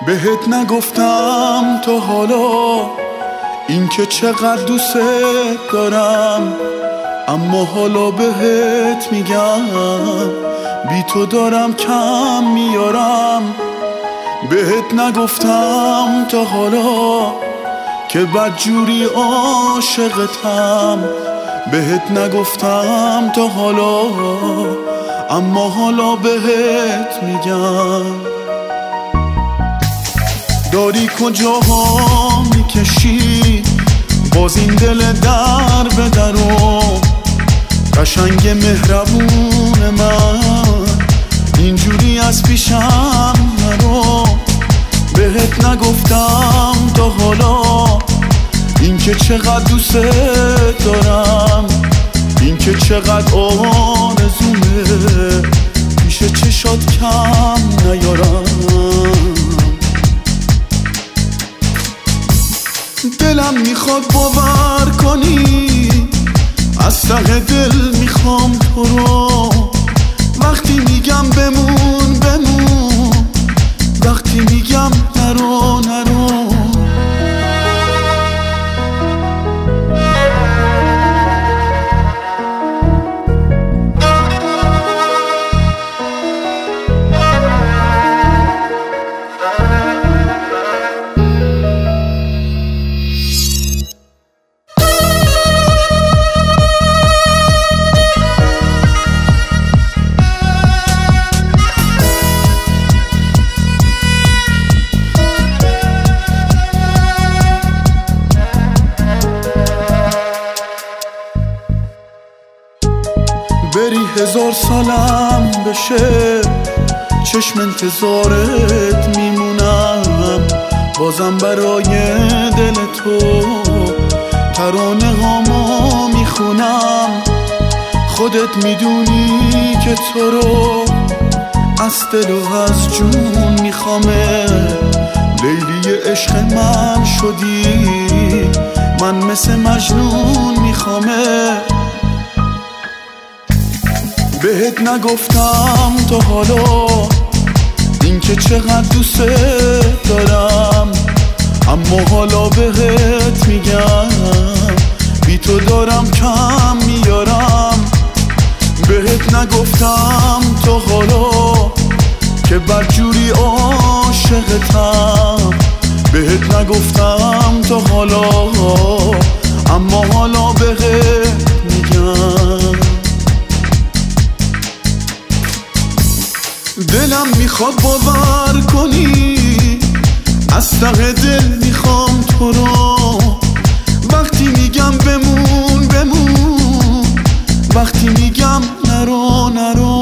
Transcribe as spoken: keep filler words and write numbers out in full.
بهت نگفتم تا حالا این که چقدر دوست دارم، اما حالا بهت میگم بی تو دارم کم میارم. بهت نگفتم تا حالا که بدجوری عاشقتم، بهت نگفتم تا حالا اما حالا بهت میگم. داری کجاها میکشی باز این دل در به درو، قشنگ مهربون من اینجوری از پیشم نرو. بهت نگفتم تا حالا این که چقدر دوست دارم، این که چقدر آرزومه پیش چشات کم نیارم. دلم میخواد باور کنی از ته دل میخوام تو رو، وقتی میگم بمون بمون، وقتی میگم نرو نرو. بری هزار سالم بشه چشم انتظارت میمونم، بازم برای دل تو ترانه هامو میخونم. خودت میدونی که تو رو از دل و از جون میخوامه، لیلی عشق من شدی من مثل مجنون میخوامه. بهت نگفتم تا حالا این که چقدر دوست دارم، اما حالا بهت میگم بی تو دارم کم میارم. بهت نگفتم تا حالا که بدجوری عاشقتم، بهت نگفتم تا حالا اما حالا بهت میگم. دلم میخواد باور کنی از ته دل میخوام تو رو، وقتی میگم بمون بمون، وقتی میگم نرو نرو.